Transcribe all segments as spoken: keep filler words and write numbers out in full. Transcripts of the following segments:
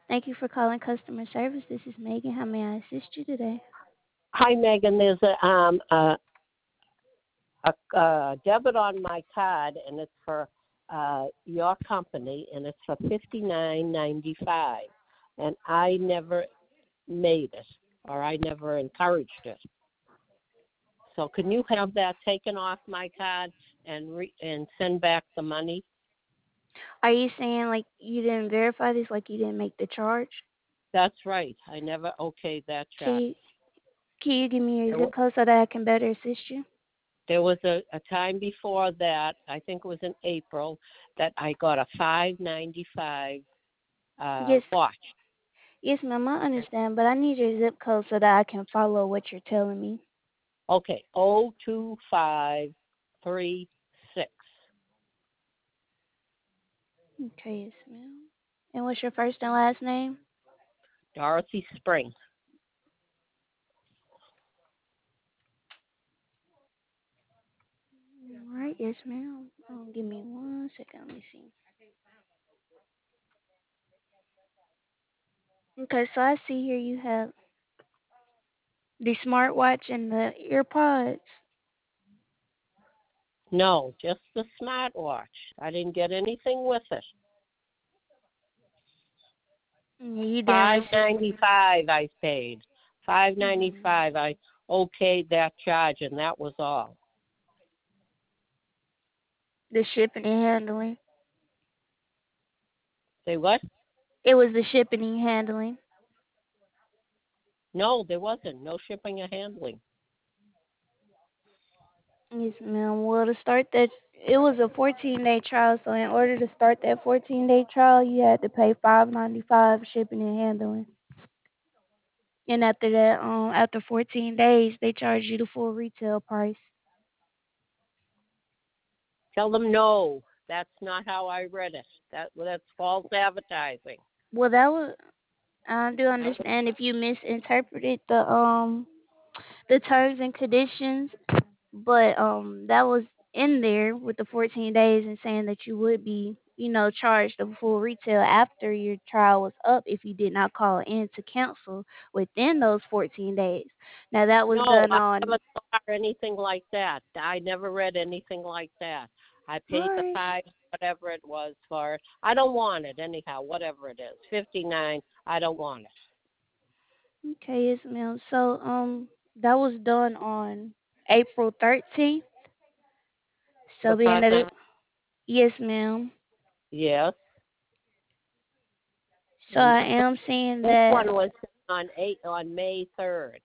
Thank you for calling customer service. This is Megan. How may I assist you today? Hi, Megan. There's a um a, a, a debit on my card, and it's for uh your company, and it's for fifty nine ninety five, and I never made it, or I never encouraged it. So can you have that taken off my card and re- and send back the money? Are you saying like you didn't verify this, like you didn't make the charge? That's right. I never okayed that Can charge. you can you give me your There zip was, code so that I can better assist you? there was a, a time before that, I think it was in April, that I got a five ninety five uh Yes, watch. yes, ma'am. I understand, but I need your zip code so that I can follow what you're telling me. Okay, O two five three six. Okay, yes, ma'am. And what's your first and last name? Dorothy Spring. All right, yes, ma'am. Um, give me one second. Let me see. Okay, so I see here you have the smartwatch and the earpods. No, just the smartwatch. I didn't get anything with it. Yeah, you didn't Five receive ninety five I paid. Five ninety mhm, five I okayed that charge, and that was all. the shipping and handling. Say what? It was the shipping and handling. No, there wasn't. No shipping or handling. Yes, ma'am. Well, to start that, it was a fourteen day trial. So in order to start that fourteen day trial, you had to pay five ninety five shipping and handling. And after that, um, after fourteen days, they charge you the full retail price. Tell them no. That's not how I read it. That that's false advertising. Well, that was I do That was, understand if you misinterpreted the um the terms and conditions, but um that was in there with the fourteen days and saying that you would be, you know, charged the full retail after your trial was up if you did not call in to cancel within those fourteen days. Now that was no, done I on never saw anything like that. I never read anything like that. I all paid the right. five, whatever it was for it. I don't want it anyhow. Whatever it is, fifty nine. I don't want it. Okay, yes, ma'am. So um that was done on April thirteenth. So The being five that it nine. yes, ma'am. Yes, So and I this am seeing this that one was on eight on May third.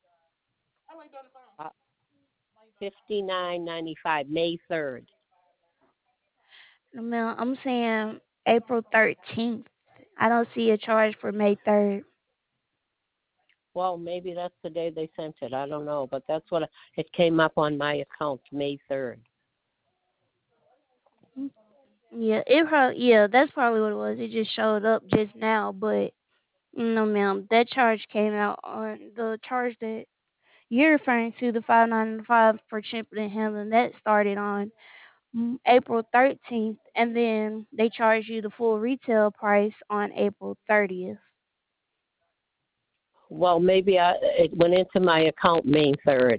Uh, fifty nine ninety five. May third. ma'am, I'm saying April thirteenth. I don't see a charge for May third. Well, maybe that's the day they sent it. I don't know, but that's what it came up on my account, May third. Yeah, it probably yeah, that's probably what it was. It just showed up just now, but no, ma'am, that charge came out on the charge that you're referring to, the five ninety five for shipping and handling. That started on mm, April thirteenth, and then they charged you the full retail price on April thirtieth. Well, maybe I, it went into my account May third.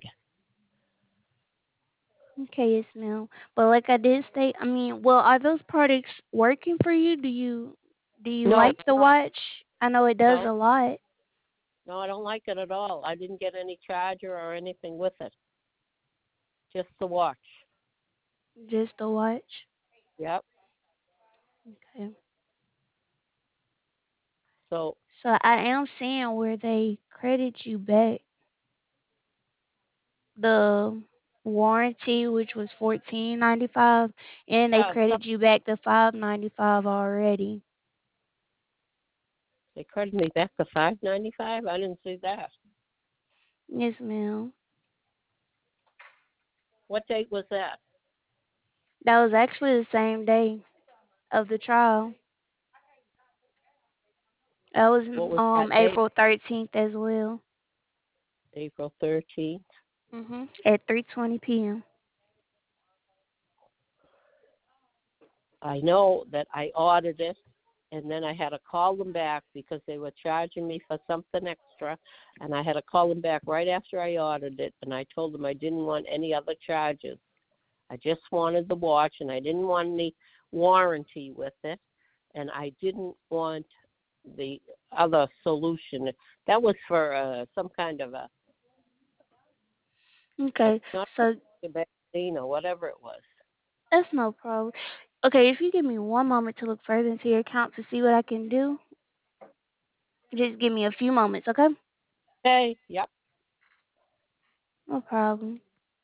Okay, yes, ma'am. But like I did state, I mean, well, are those products working for you? Do you do you No, like the watch? I know it does no, a lot. no, I don't like it at all. I didn't get any charger or anything with it, just the watch. Just the watch. Yep. Okay. So, So I am seeing where they credit you back the warranty, which was fourteen ninety five, and they yeah, so credit you back the five ninety five already. they credited me back to five ninety five. I didn't see that. Yes, ma'am. What date was that? That was actually the same day of the trial. That was What was um that date? April thirteenth as well. April thirteenth. Mhm. At three twenty p.m. I know that I ordered it and then I had to call them back because they were charging me for something extra, and I had to call them back right after I ordered it, and I told them I didn't want any other charges. I just wanted the watch, and I didn't want any warranty with it, and I didn't want the other solution. That was for uh, some kind of a, a Okay, not so a vaccine or whatever it was. that's no problem. Okay, if you give me one moment to look further into your account to see what I can do, just give me a few moments, okay? Hey, yep. No problem.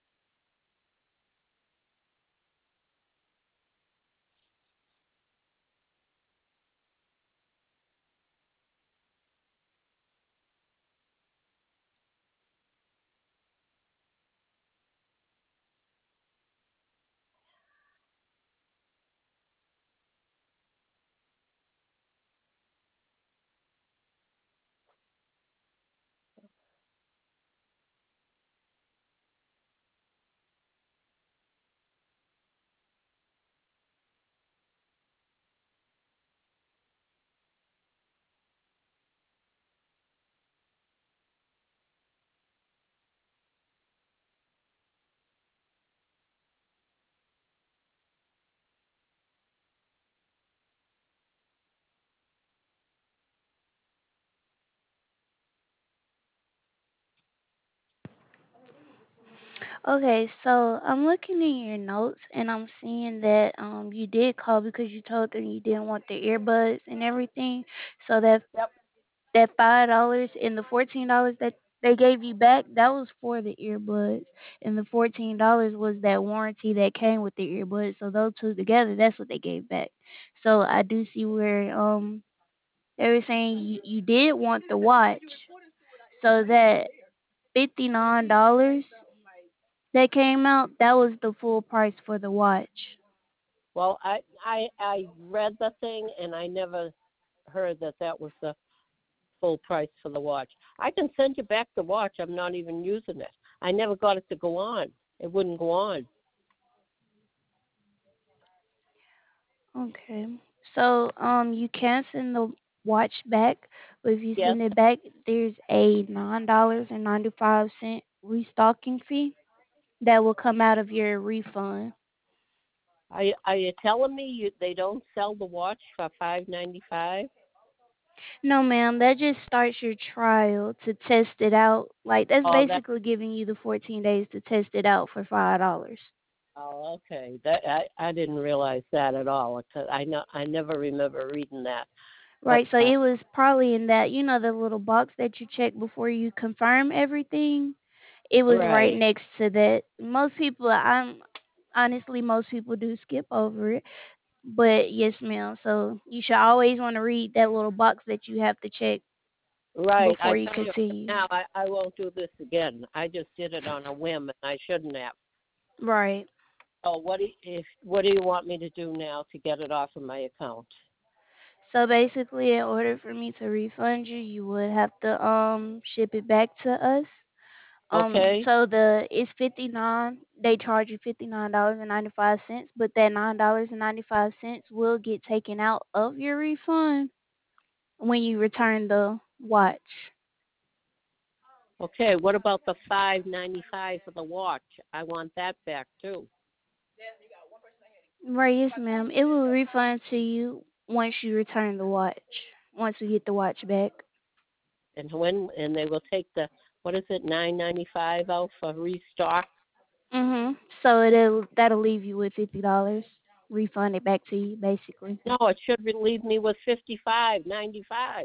Okay, so I'm looking in your notes and I'm seeing that um you did call because you told them you didn't want the earbuds and everything. So that Yep. that five dollars and the fourteen dollars that they gave you back, that was for the earbuds, and the fourteen dollars was that warranty that came with the earbuds. So those two together, that's what they gave back. So I do see where um they were saying you, you did want the watch, so that fifty nine dollars that came out, that was the full price for the watch. Well, I I I read the thing and I never heard that that was the full price for the watch. I can send you back the watch. I'm not even using it. I never got it to go on. It wouldn't go on. Okay. So um you can send the watch back, but if you Yes. send it back, there's a nine dollars and ninety five cent restocking fee that will come out of your refund. Are you, are you telling me you, they don't sell the watch for five ninety five? No, ma'am, that just starts your trial to test it out. Like that's Oh, that. basically giving you the fourteen days to test it out for five dollars. Oh, okay. That I I didn't realize that at all. 'Cause I know I never remember reading that. But Right, so uh, it was probably in that, you know, the little box that you check before you confirm everything. It was right right, next to that. Most people, I'm honestly, most people do skip over it, but yes, ma'am. So you should always want to read that little box that you have to check right. I before you tell you right continue. now, I I won't do this again. I just did it on a whim, and I shouldn't have. Right. Oh, what do you, if what do you want me to do now to get it off of my account? So basically, in order for me to refund you, you would have to um ship it back to us. Um, Okay, so the it's fifty nine. They charge you fifty nine dollars and ninety five cents, but that nine dollars and ninety five cents will get taken out of your refund when you return the watch. okay. What about the five ninety five for the watch? I want that back too. Right, yes, ma'am. It will refund to you once you return the watch. Once we get the watch back. And when and they will take the what is it nine ninety five out for restock? Mhm. So it'll that'll leave you with fifty dollars. Refund it back to you, basically. No, it should leave me with fifty five ninety five.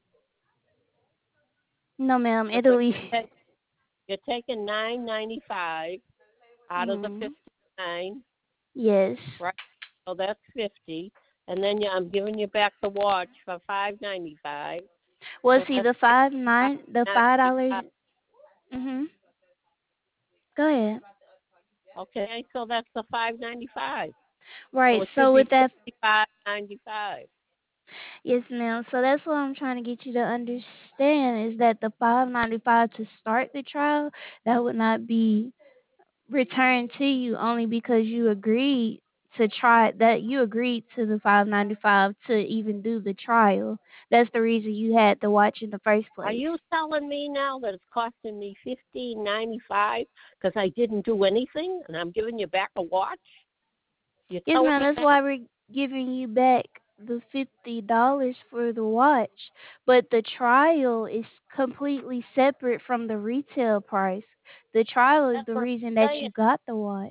No, ma'am. It'll Because leave. you're taking nine ninety five out of the Mhm. fifty nine, Yes. right? So that's fifty, and then you, I'm giving you back the watch for five ninety five. Well, So see that's the six five nine, the five ninety dollars. five. Mhm. Go ahead. Okay, so that's the five ninety five. So Right. it should So be with that, fifty five ninety five. yes, ma'am. So that's what I'm trying to get you to understand is that the five ninety five to start the trial that would not be returned to you only because you agreed to try that you agreed to the five ninety five to even do the trial. That's the reason you had the watch in the first Are place. you telling me now that it's costing me fifteen ninety five because I didn't do anything, and I'm giving you back a watch? You're Yes, telling ma'am. me That's that? why we're giving you back the fifty dollars for the watch. But the trial is completely separate from the retail price. The trial is That's the what reason I'm that saying. you got the watch.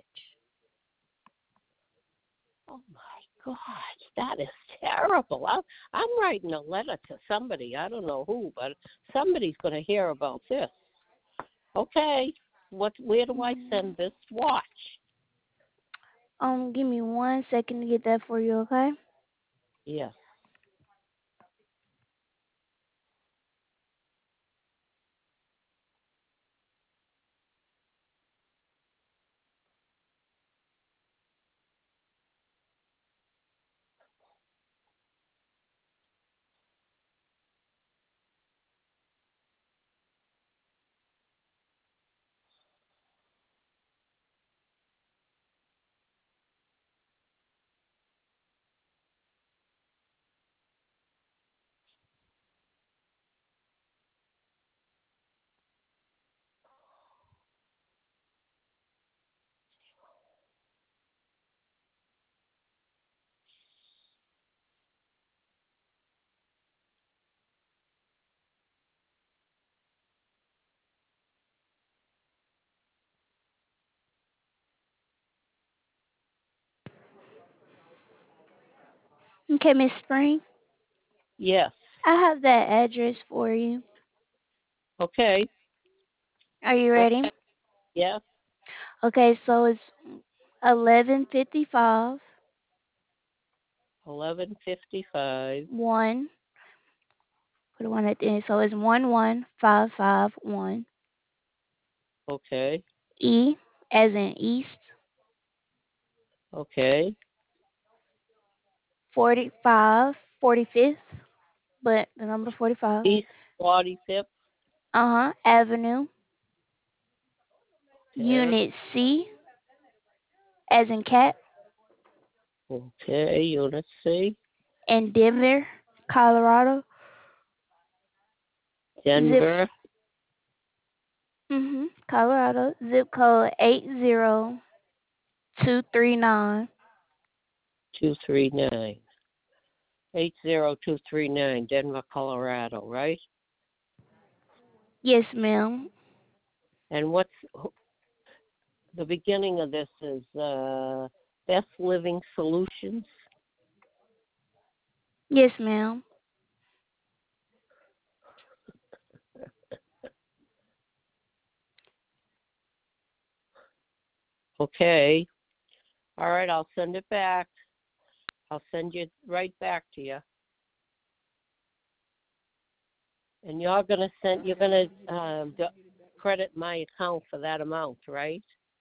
Oh my gosh, that is terrible. I'm, I'm writing a letter to somebody. I don't know who, but somebody's going to hear about this. Okay, what? Where do I Mm. send this watch? Um, give me one second to get that for you, okay? Yes. Okay, Miss Spring. Yes. I have that address for you. Okay. Are you ready? Okay. Yes. Okay, so it's eleven fifty-five Eleven fifty-five. one. Put a one at the end. So it's one one five five one. Okay. E as in East Okay. forty-five forty-fifth, but the number forty-five. East forty-fifth. Uh huh. Avenue. Okay. Unit C as in cat. Okay. Unit C. In Denver, Colorado. Zip. Denver. Mhm. Colorado. Zip code eight zero two three nine. Two three nine. Eight zero two three nine. Denver, Colorado. Right. Yes, ma'am. And what's the beginning of this is uh, Best Living Solutions. Yes, ma'am. Okay. All right. I'll send it back. I'll send it right back to you. And you're gonna send. You're gonna um, d- credit my account for that amount, right?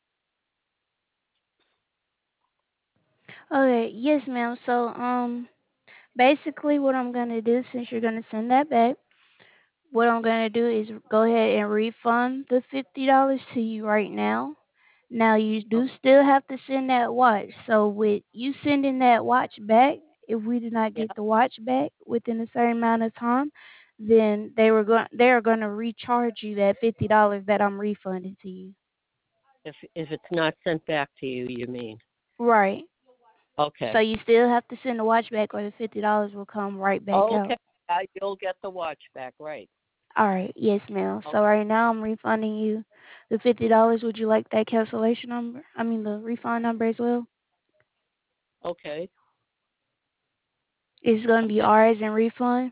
Okay. Yes, ma'am. So um, basically, what I'm gonna do since you're gonna send that back, what I'm gonna do is go ahead and refund the fifty dollars to you right now. Now you Oh, do still have to send that watch. So with you sending that watch back, if we do not yeah. get the watch back within a certain amount of time, then they were going they are going to recharge you that fifty dollars that I'm refunding to you. If if it's not sent back to you, you mean? Right. So Okay. you still have to send the watch back, or the fifty dollars will come right back Okay. out. Uh, you'll get the watch back, right? All right. Yes, ma'am. Oh, So right now I'm refunding you the fifty dollars. Would you like that cancellation number? I mean the refund number as well. okay. It's going to be Okay. R as in refund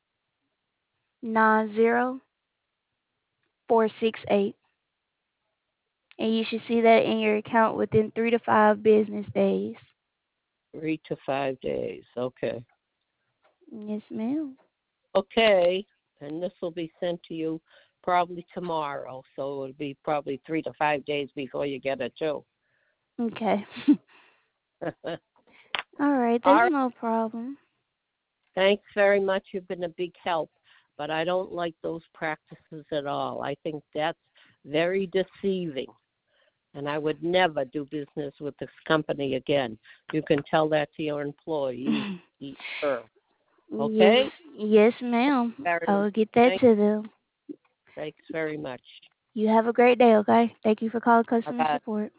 nine zero four six eight, and you should see that in your account within three to five business days. Three to five days. Okay. Yes, ma'am. Okay. And this will be sent to you probably tomorrow, so it'll be probably three to five days before you get it too. Okay. All All right. That's right. no problem. Thanks very much. You've been a big help, but I don't like those practices at all. I think that's very deceiving. and I would never do business with this company again. You can tell that to your employees. Her. Okay? Yes, yes, ma'am. Very I much. will get that Thank, to them. thanks very much. You have a great day, okay? Thank you for calling customer Bye-bye. support.